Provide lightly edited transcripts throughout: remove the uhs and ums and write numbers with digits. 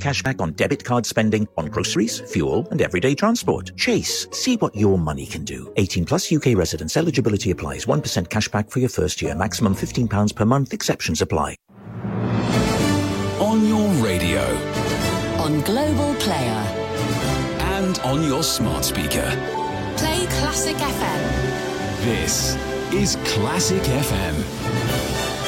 cash back on debit card spending on groceries, fuel, and everyday transport. Chase. See what your money can do. 18 plus UK residents. Eligibility applies. 1% cash back for your first year. Maximum £15 per month. Exceptions apply. On your radio. On Global Player. And on your smart speaker. Play Classic FM. This is Classic FM.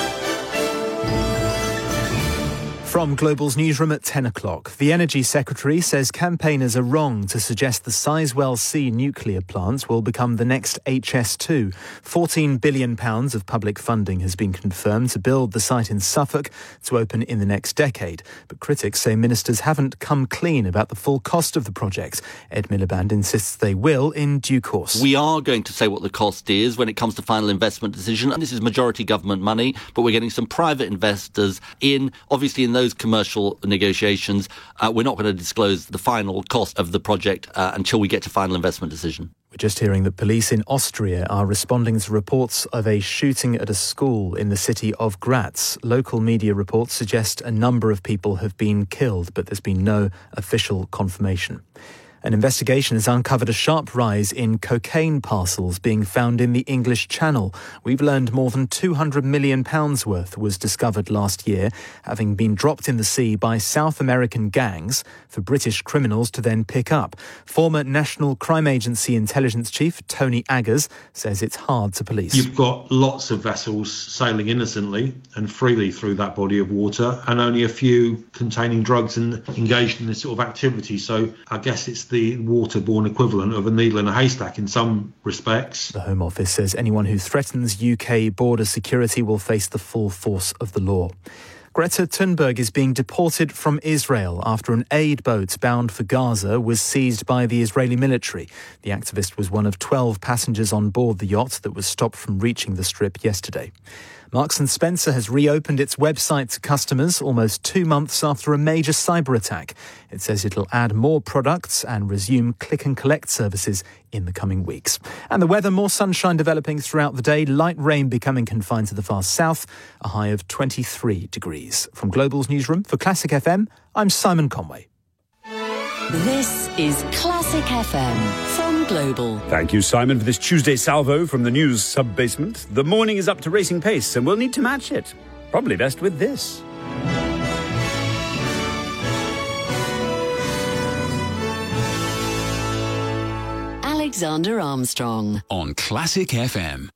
From Global's newsroom at 10 o'clock, the Energy Secretary says campaigners are wrong to suggest the Sizewell C nuclear plant will become the next HS2. £14 billion of public funding has been confirmed to build the site in Suffolk to open in the next decade. But critics say ministers haven't come clean about the full cost of the project. Ed Miliband insists they will in due course. We are going to say what the cost is when it comes to final investment decision. And this is majority government money, but we're getting some private investors in, obviously in those commercial negotiations. We're not going to disclose the final cost of the project until we get to final investment decision. We're just hearing that police in Austria are responding to reports of a shooting at a school in the city of Graz. Local media reports suggest a number of people have been killed, but there's been no official confirmation. An investigation has uncovered a sharp rise in cocaine parcels being found in the English Channel. We've learned more than £200 million worth was discovered last year, having been dropped in the sea by South American gangs for British criminals to then pick up. Former National Crime Agency Intelligence Chief Tony Aggers says it's hard to police. You've got lots of vessels sailing innocently and freely through that body of water, and only a few containing drugs and engaged in this sort of activity. So I guess it's the waterborne equivalent of a needle in a haystack in some respects. The Home Office says anyone who threatens UK border security will face the full force of the law. Greta Thunberg is being deported from Israel after an aid boat bound for Gaza was seized by the Israeli military. The activist was one of 12 passengers on board the yacht that was stopped from reaching the Strip yesterday. Marks & Spencer has reopened its website to customers almost 2 months after a major cyber attack. It says it'll add more products and resume click and collect services in the coming weeks. And the weather, more sunshine developing throughout the day, light rain becoming confined to the far south, a high of 23 degrees. From Global's newsroom for Classic FM, I'm Simon Conway. This is Classic FM from Global. Thank you, Simon, for this Tuesday salvo from the news sub-basement. The morning is up to racing pace, and we'll need to match it. Probably best with this. Alexander Armstrong. On Classic FM.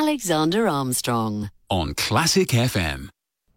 Alexander Armstrong. On Classic FM.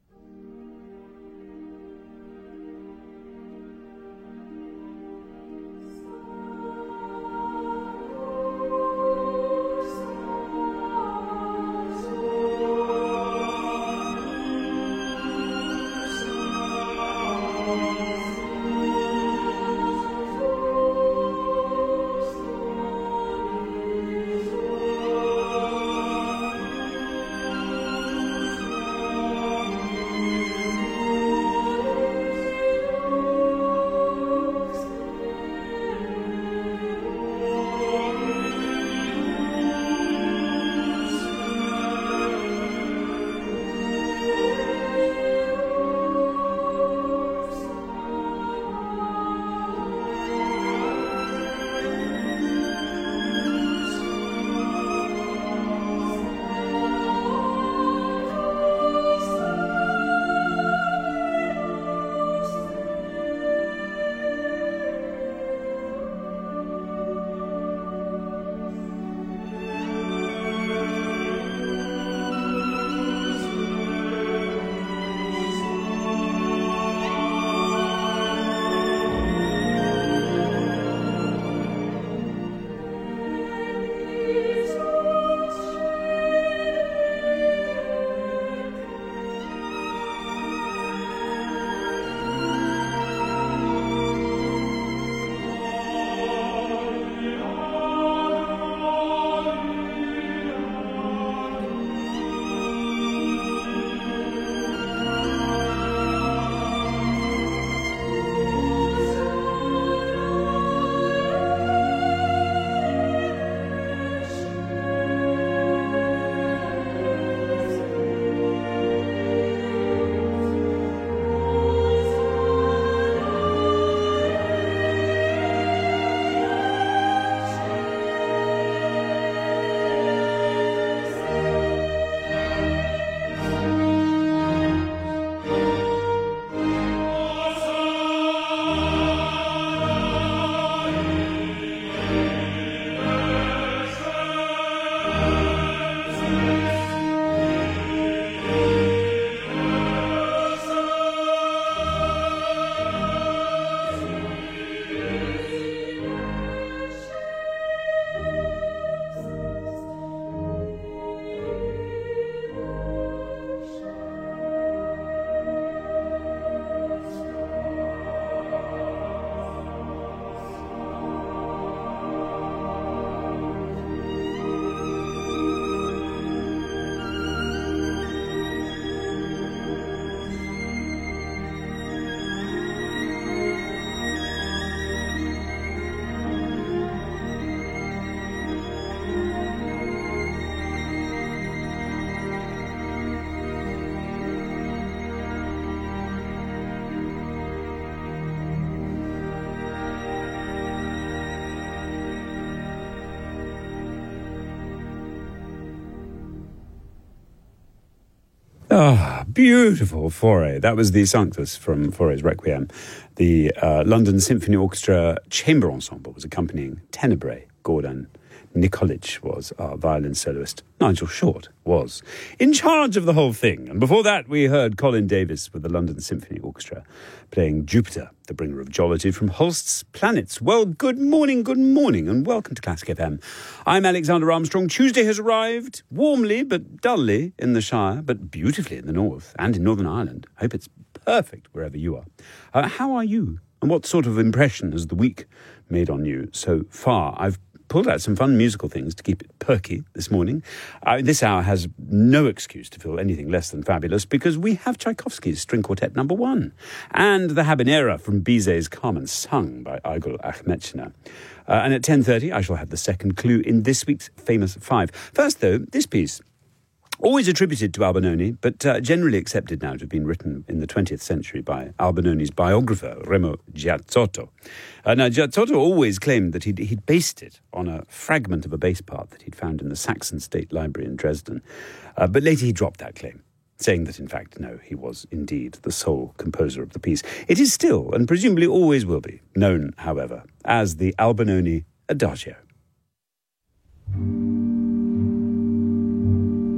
Ah, beautiful Fauré. That was the Sanctus from Fauré's Requiem. The London Symphony Orchestra Chamber Ensemble was accompanying Tenebrae. Gordon Nikolic was our violin soloist. Nigel Short was in charge of the whole thing. And before that, we heard Colin Davis with the London Symphony Orchestra playing Jupiter, the bringer of jollity from Holst's Planets. Well, good morning, and welcome to Classic FM. I'm Alexander Armstrong. Tuesday has arrived, warmly but dully in the Shire, but beautifully in the north and in Northern Ireland. I hope it's perfect wherever you are. How are you? And what sort of impression has the week made on you so far? I've pulled out some fun musical things to keep it perky this morning. This hour has no excuse to feel anything less than fabulous because we have Tchaikovsky's String Quartet No. 1 and the Habanera from Bizet's Carmen, sung by Igor Akhmetchina. And at 10:30, I shall have the second clue in this week's Famous Five. First, though, this piece, always attributed to Albinoni, but generally accepted now to have been written in the 20th century by Albinoni's biographer, Remo Giazzotto. Now, Giazzotto always claimed that he'd based it on a fragment of a bass part that he'd found in the Saxon State Library in Dresden. But later he dropped that claim, saying that, in fact, no, he was indeed the sole composer of the piece. It is still, and presumably always will be, known, however, as the Albinoni Adagio.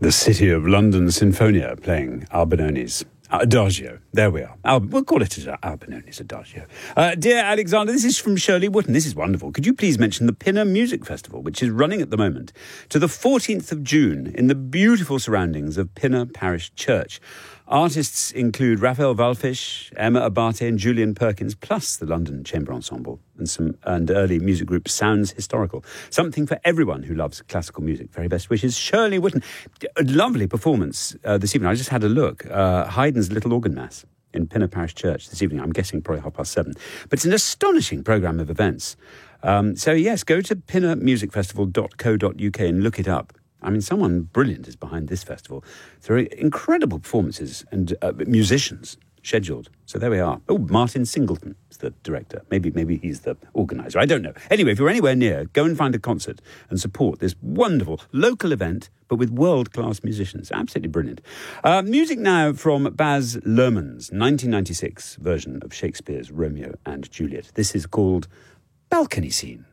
The City of London Sinfonia playing Albinoni's Adagio. There we are. We'll call it Albinoni's Adagio. Dear Alexander, this is from Shirley Wooten. This is wonderful. Could you please mention the Pinner Music Festival, which is running at the moment, to the 14th of June in the beautiful surroundings of Pinner Parish Church? Artists include Raphael Wallfisch, Emma Abate and Julian Perkins, plus the London Chamber Ensemble and early music group Sounds Historical. Something for everyone who loves classical music. Very best wishes, Shirley Wooten. A lovely performance this evening. I just had a look. Haydn's Little Organ Mass in Pinner Parish Church this evening. I'm guessing probably 7:30. But it's an astonishing programme of events. So yes, go to pinnermusicfestival.co.uk and look it up. I mean, someone brilliant is behind this festival. There are incredible performances and musicians scheduled. So there we are. Oh, Martin Singleton is the director. Maybe he's the organiser. I don't know. Anyway, if you're anywhere near, go and find a concert and support this wonderful local event, but with world-class musicians. Absolutely brilliant. Music now from Baz Luhrmann's 1996 version of Shakespeare's Romeo and Juliet. This is called Balcony Scene.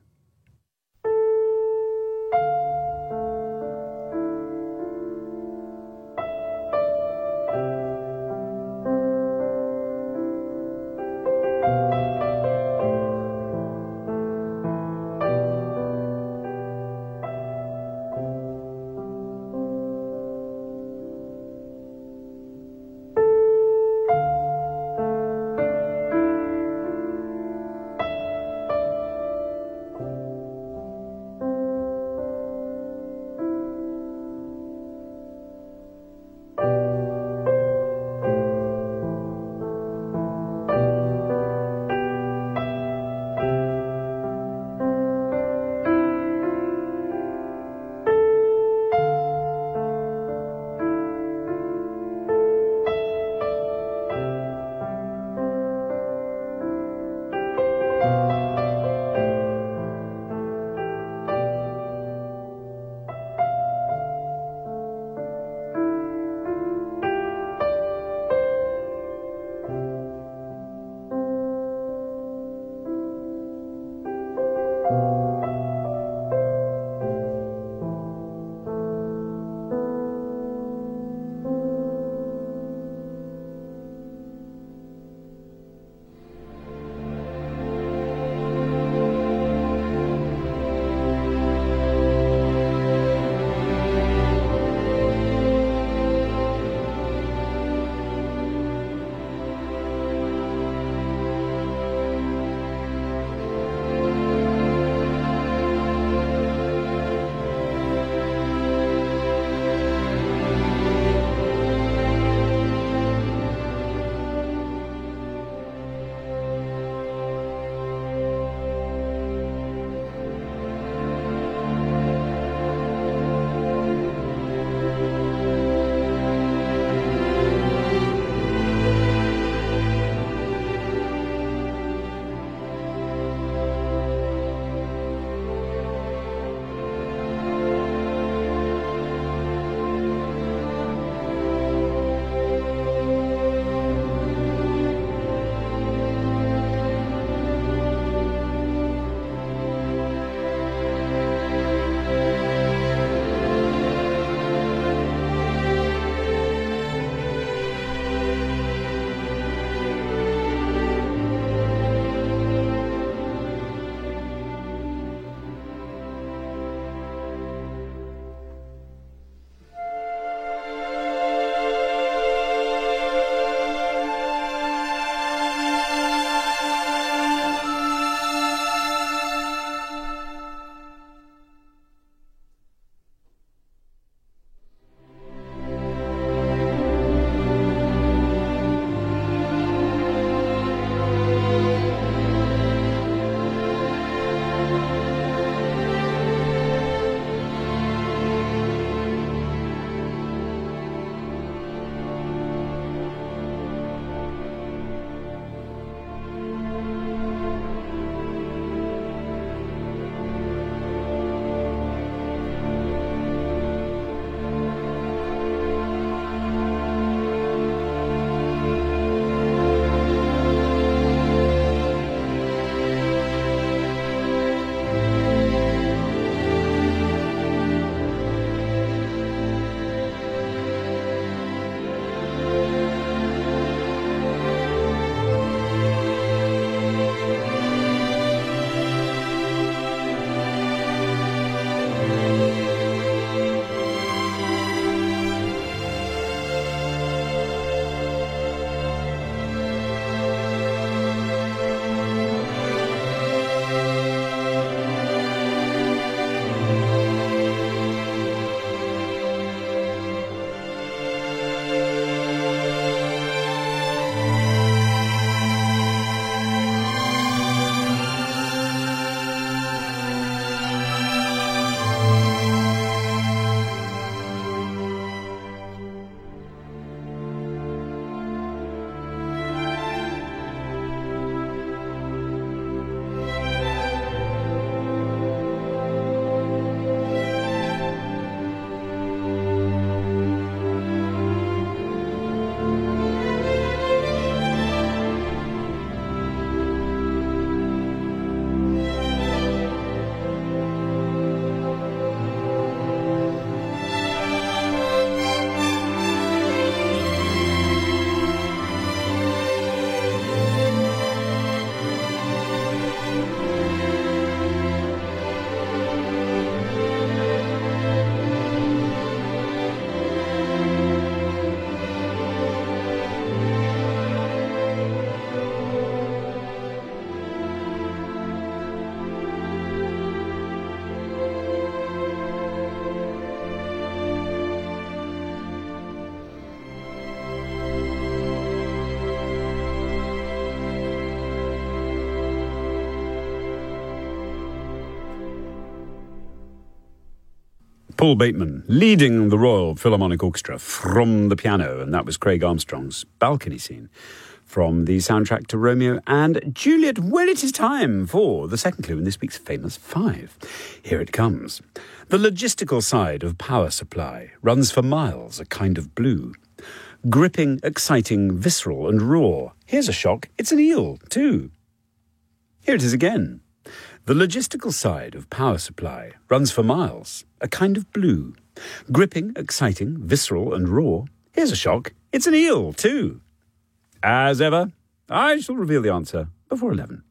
Paul Bateman leading the Royal Philharmonic Orchestra from the piano, and that was Craig Armstrong's balcony scene from the soundtrack to Romeo and Juliet. Well, it is time for the second clue in this week's Famous Five. Here it comes. The logistical side of power supply runs for miles, a kind of blue. Gripping, exciting, visceral and raw. Here's a shock, it's an eel, too. Here it is again. The logistical side of power supply runs for miles, a kind of blue. Gripping, exciting, visceral and raw. Here's a shock, it's an eel, too. As ever, I shall reveal the answer before 11.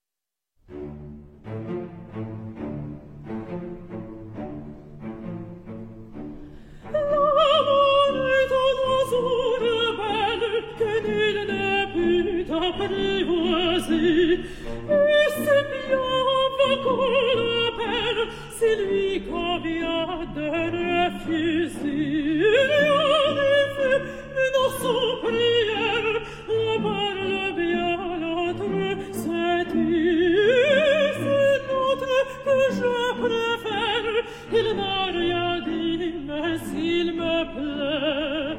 C'est lui qu'on vient de refuser. Dans son prière, on parle bien l'autre. C'est l'autre que je préfère. Il n'a rien dit, mais il me plaît.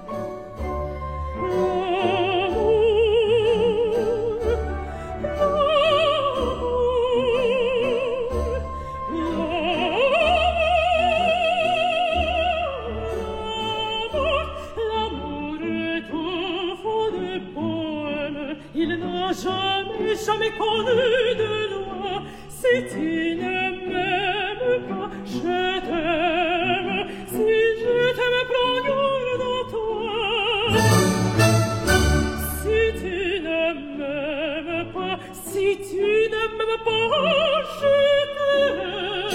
Jamais connu de loi, si tu ne m'aimes pas, je t'aime. Si je t'aime, prends garde à toi. Si tu ne m'aimes pas, si tu ne m'aimes pas, je t'aime.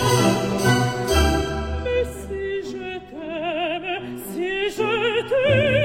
Mais si je t'aime, si je t'aime,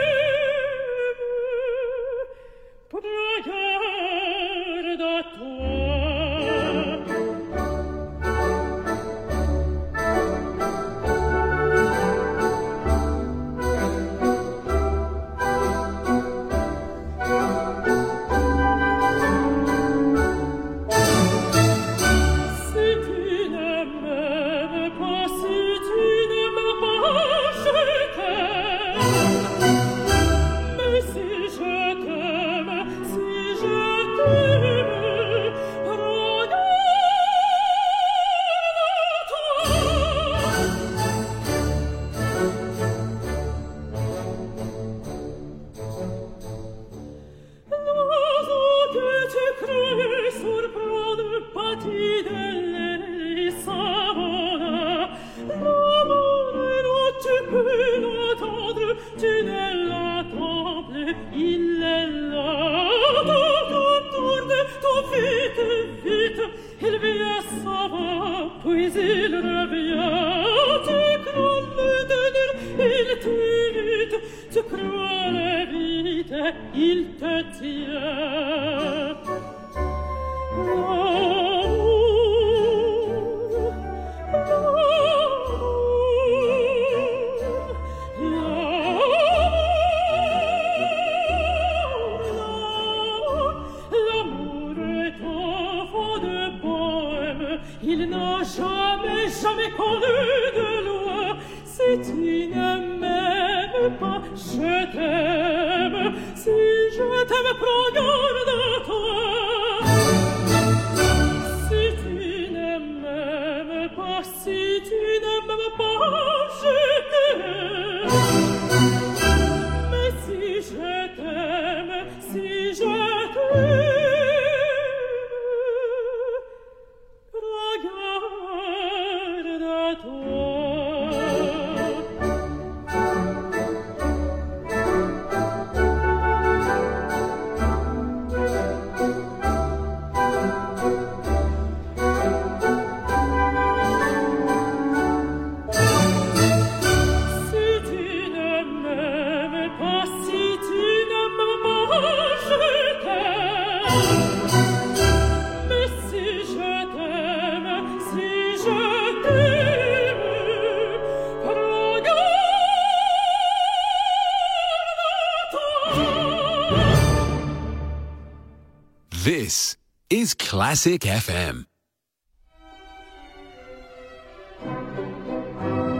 This is Classic FM.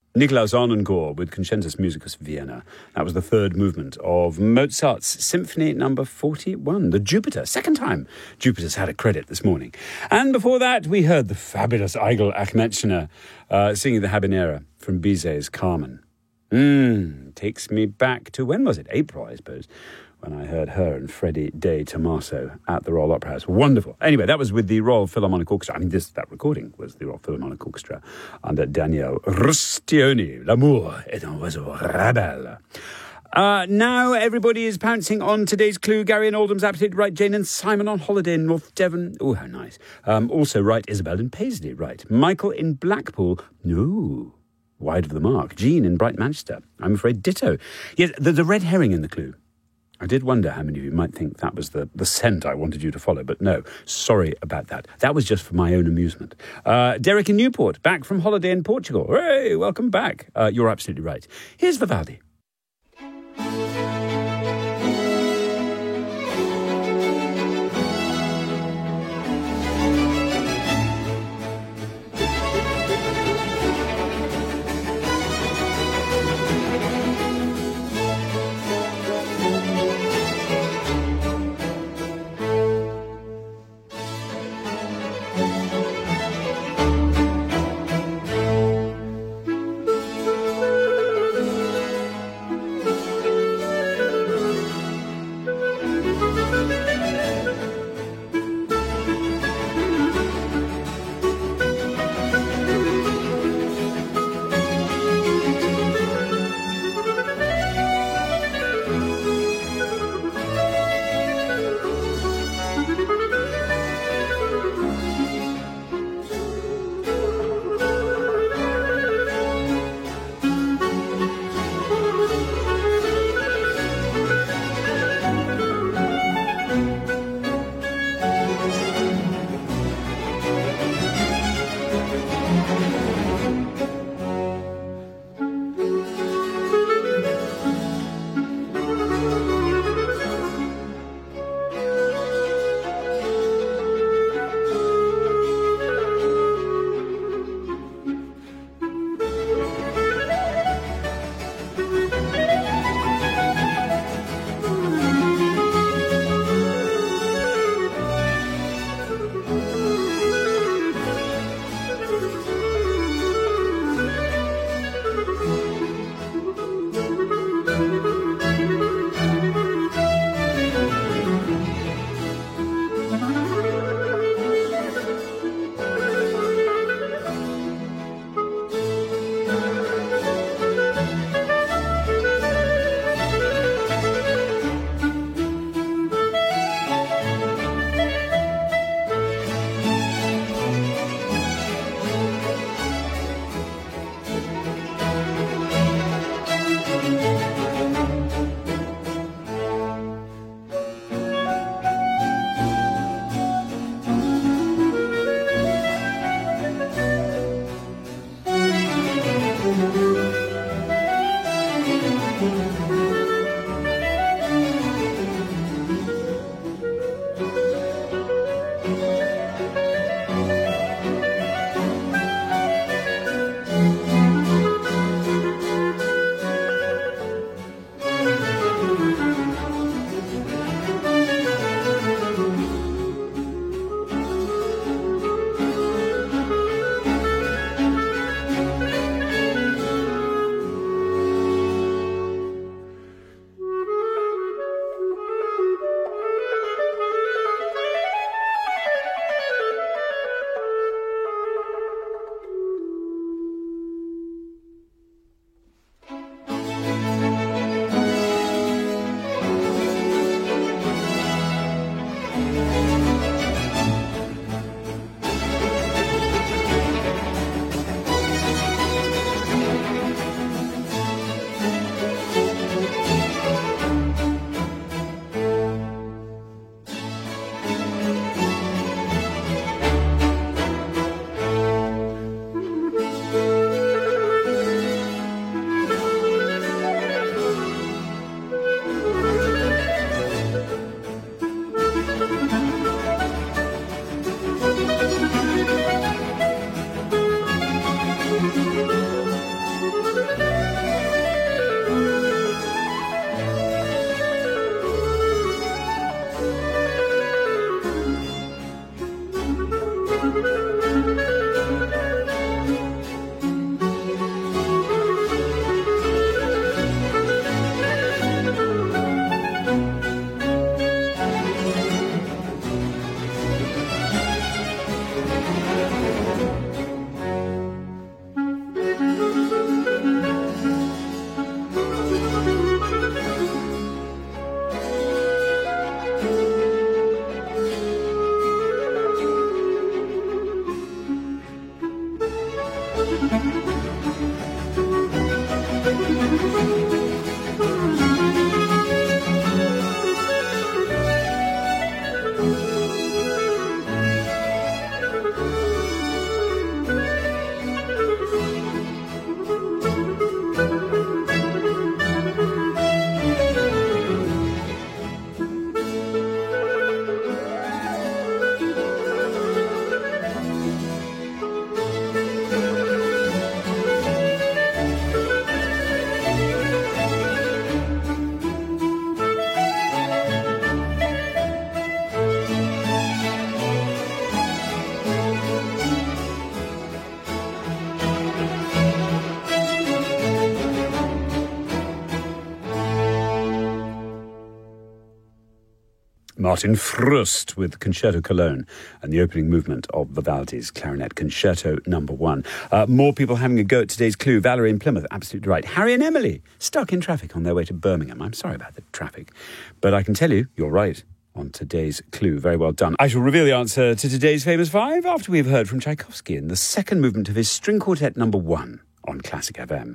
Nikolaus Arnoncourt with Concentus Musicus Vienna. That was the third movement of Mozart's Symphony No. 41, the Jupiter. Second time Jupiter's had a credit this morning. And before that, we heard the fabulous Eigil Achmetschner singing the Habanera from Bizet's Carmen. Takes me back to, when was it? April, I suppose, when I heard her and Freddie De Tomaso at the Royal Opera House. Wonderful. Anyway, that was with the Royal Philharmonic Orchestra. I mean, that recording was the Royal Philharmonic Orchestra under Daniel Rustioni. L'amour est un oiseau rebelle. Now everybody is pouncing on today's clue. Gary and Oldham's absolutely right. Jane and Simon on holiday in North Devon. Oh, how nice. Also right, Isabel in Paisley. Right. Michael in Blackpool. No. Wide of the mark. Jean in Bright Manchester. I'm afraid ditto. Yes, the red herring in the clue. I did wonder how many of you might think that was the scent I wanted you to follow, but no, sorry about that. That was just for my own amusement. Derek in Newport, back from holiday in Portugal. Hey, welcome back. You're absolutely right. Here's Vivaldi. Martin Frust with Concerto Cologne and the opening movement of Vivaldi's Clarinet Concerto No. 1. More people having a go at today's clue. Valerie in Plymouth, absolutely right. Harry and Emily, stuck in traffic on their way to Birmingham. I'm sorry about the traffic, but I can tell you, you're right on today's clue. Very well done. I shall reveal the answer to today's Famous Five after we've heard from Tchaikovsky in the second movement of his String Quartet No. 1 on Classic FM.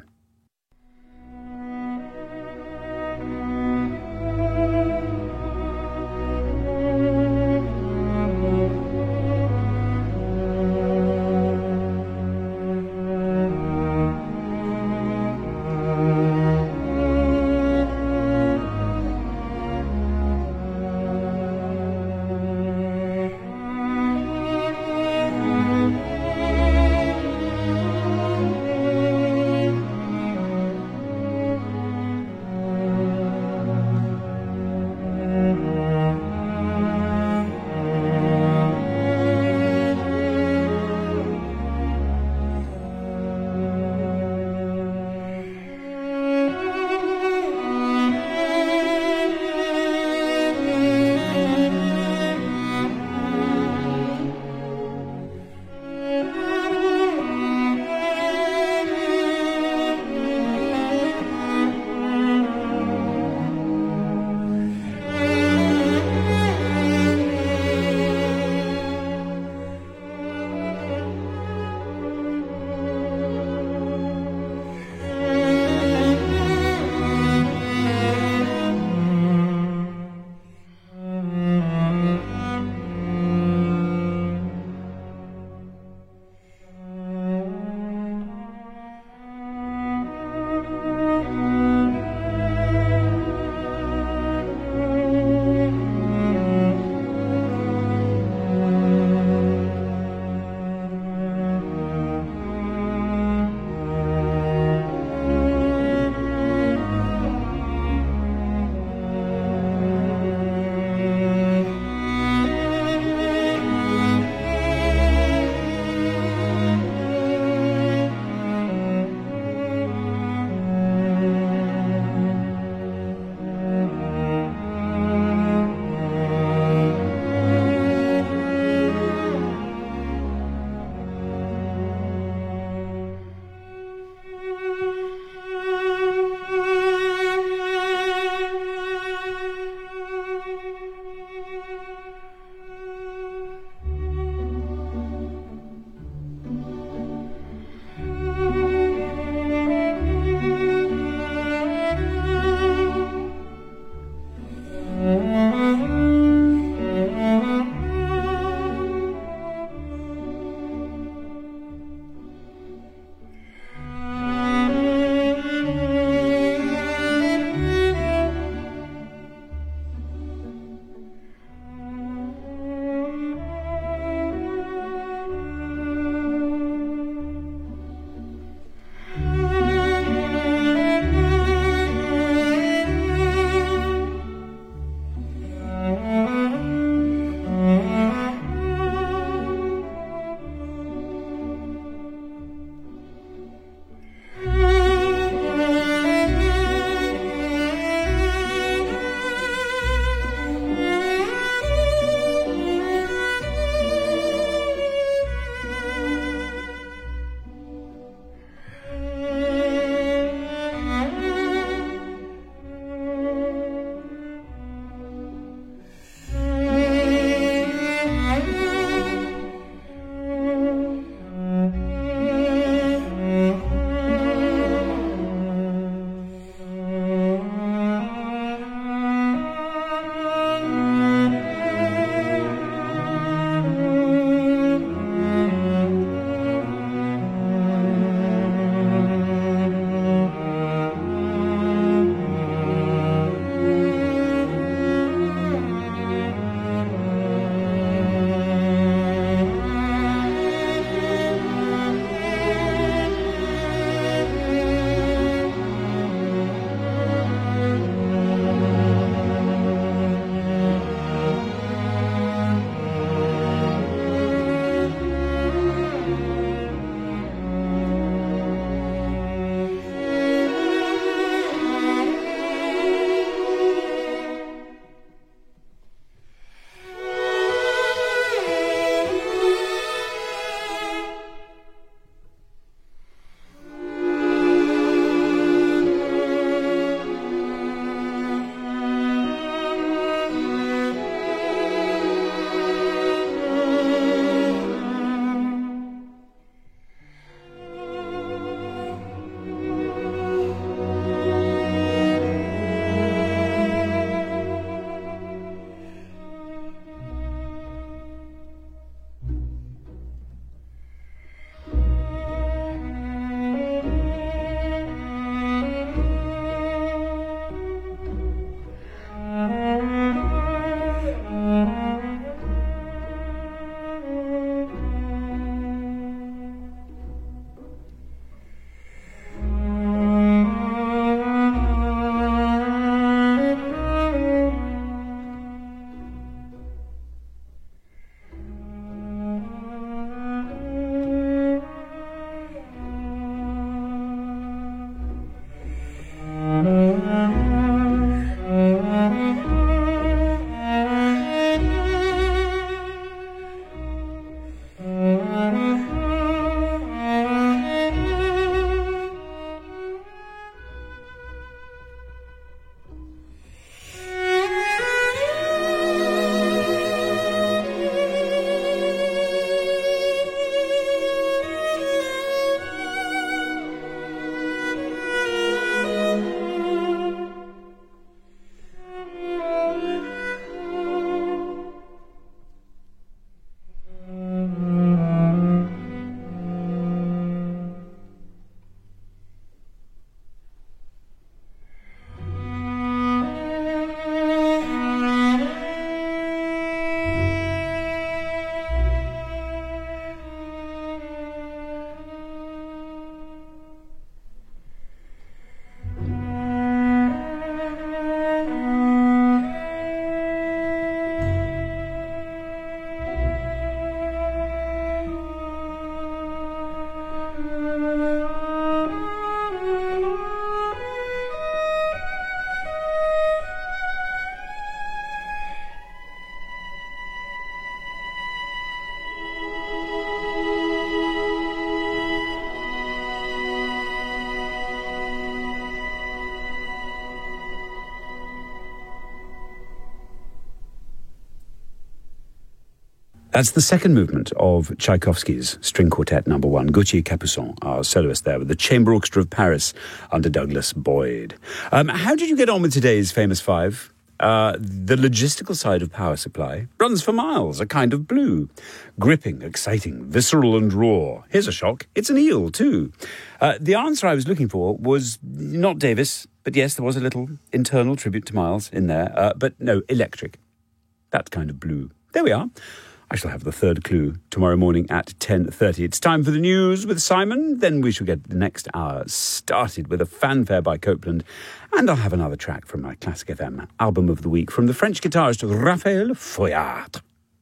That's the second movement of Tchaikovsky's String Quartet No. 1. Gauthier Capuçon, our soloist there, with the Chamber Orchestra of Paris under Douglas Boyd. How did you get on with today's Famous Five? The logistical side of power supply runs for miles, a kind of blue. Gripping, exciting, visceral and raw. Here's a shock. It's an eel, too. The answer I was looking for was not Davis, but yes, there was a little internal tribute to Miles in there. But no, electric. That kind of blue. There we are. I shall have the third clue tomorrow morning at 10:30. It's time for the news with Simon. Then we shall get the next hour started with a fanfare by Copeland. And I'll have another track from my Classic FM album of the week from the French guitarist Raphael Feuillard.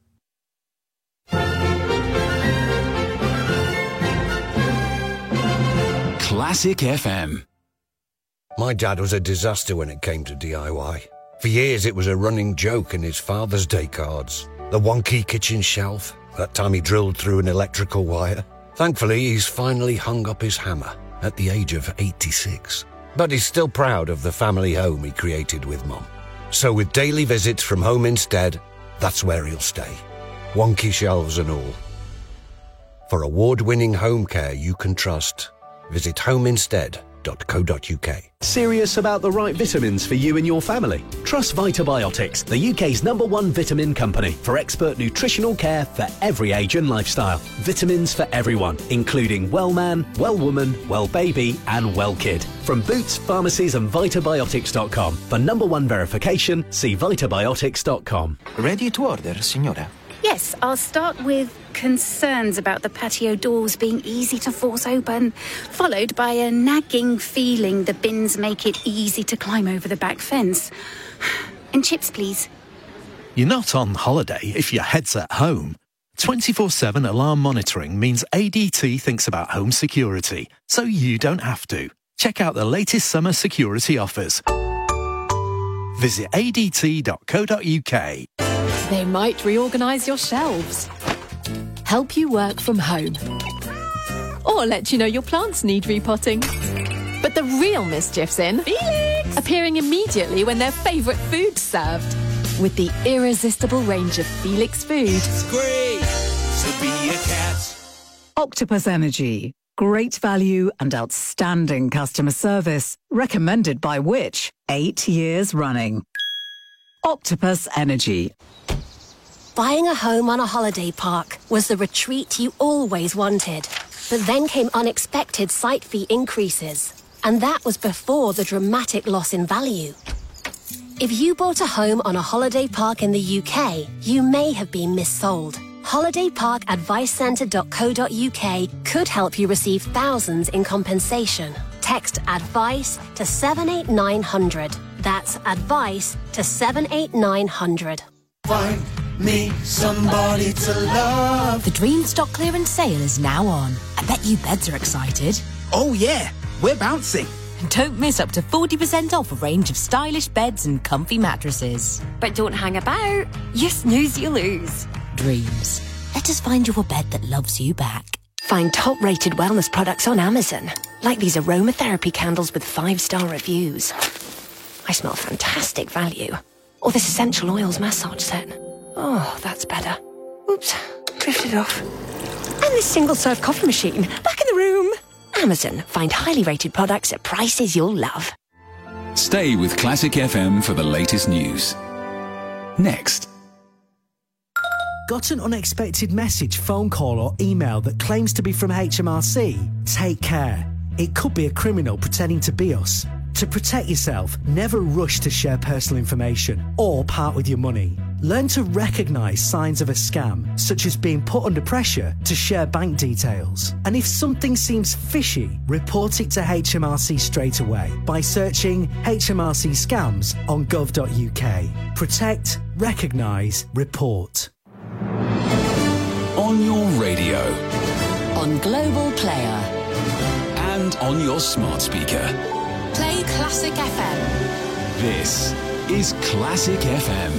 Classic FM. My dad was a disaster when it came to DIY. For years it was a running joke in his Father's Day cards. The wonky kitchen shelf, that time he drilled through an electrical wire. Thankfully, he's finally hung up his hammer at the age of 86. But he's still proud of the family home he created with Mum. So with daily visits from Home Instead, that's where he'll stay. Wonky shelves and all. For award-winning home care you can trust, visit homeinstead.co.uk. Serious about the right vitamins for you and your family? Trust Vitabiotics, the UK's #1 vitamin company for expert nutritional care for every age and lifestyle. Vitamins for everyone, including well man, well woman, well baby and well kid. From Boots, pharmacies and vitabiotics.com. For #1 verification, see vitabiotics.com. Ready to order, signora? Yes, I'll start with concerns about the patio doors being easy to force open, followed by a nagging feeling the bins make it easy to climb over the back fence. And chips, please. You're not on holiday if your head's at home. 24/7 alarm monitoring means ADT thinks about home security, so you don't have to. Check out the latest summer security offers. Visit adt.co.uk. They might reorganise your shelves, help you work from home, or let you know your plants need repotting. But the real mischief's in Felix! Appearing immediately when their favourite food's served. With the irresistible range of Felix food. It's great to be a cat. Octopus Energy. Great value and outstanding customer service. Recommended by Which? 8 years running. Octopus Energy. Buying a home on a holiday park was the retreat you always wanted. But then came unexpected site fee increases. And that was before the dramatic loss in value. If you bought a home on a holiday park in the UK, you may have been missold. HolidayParkAdviceCentre.co.uk could help you receive thousands in compensation. Text ADVICE to 78900. That's ADVICE to 78900. Find me somebody to love. The Dream Stock Clearance Sale is now on. I bet you beds are excited. Oh yeah, we're bouncing. Don't miss up to 40% off a range of stylish beds and comfy mattresses. But don't hang about. You snooze, you lose. Dreams. Let us find you a bed that loves you back. Find top-rated wellness products on Amazon, like these aromatherapy candles with 5-star reviews. I smell fantastic value. Or this essential oils massage set. Oh, that's better. Oops, drifted off. And this single-serve coffee machine, back in the room. Amazon, find highly rated products at prices you'll love. Stay with Classic FM for the latest news. Next. Got an unexpected message, phone call or email that claims to be from HMRC? Take care. It could be a criminal pretending to be us. To protect yourself, never rush to share personal information or part with your money. Learn to recognise signs of a scam, such as being put under pressure to share bank details. And if something seems fishy, report it to HMRC straight away by searching HMRC scams on gov.uk. Protect, recognise, report. On your radio. On Global Player. And on your smart speaker. Play Classic FM. This is Classic FM.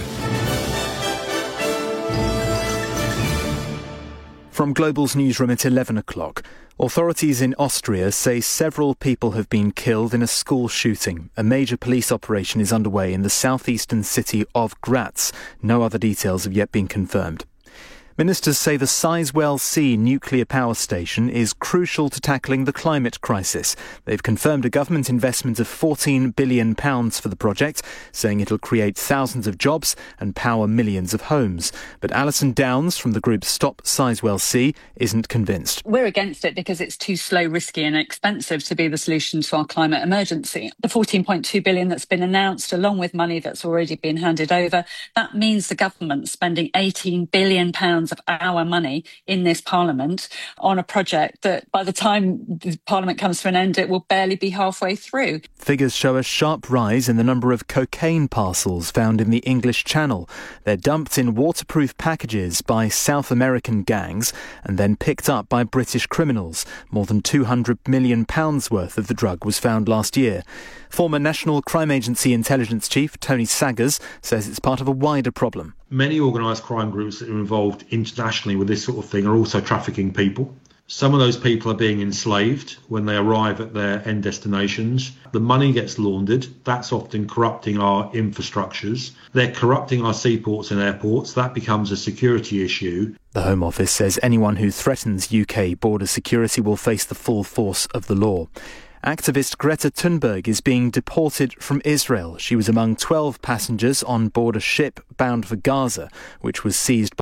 From Global's newsroom at 11 o'clock, authorities in Austria say several people have been killed in a school shooting. A major police operation is underway in the southeastern city of Graz. No other details have yet been confirmed. Ministers say the Sizewell C nuclear power station is crucial to tackling the climate crisis. They've confirmed a government investment of £14 billion for the project, saying it'll create thousands of jobs and power millions of homes. But Alison Downs from the group Stop Sizewell C isn't convinced. We're against it because it's too slow, risky and expensive to be the solution to our climate emergency. The £14.2 billion that's been announced, along with money that's already been handed over, that means the government spending £18 billion of our money in this Parliament on a project that by the time the Parliament comes to an end, it will barely be halfway through. Figures show a sharp rise in the number of cocaine parcels found in the English Channel. They're dumped in waterproof packages by South American gangs and then picked up by British criminals. More than £200 million worth of the drug was found last year. Former National Crime Agency Intelligence Chief Tony Saggers says it's part of a wider problem. Many organised crime groups that are involved internationally with this sort of thing are also trafficking people. Some of those people are being enslaved when they arrive at their end destinations. The money gets laundered. That's often corrupting our infrastructures. They're corrupting our seaports and airports. That becomes a security issue. The Home Office says anyone who threatens UK border security will face the full force of the law. Activist Greta Thunberg is being deported from Israel. She was among 12 passengers on board a ship bound for Gaza, which was seized by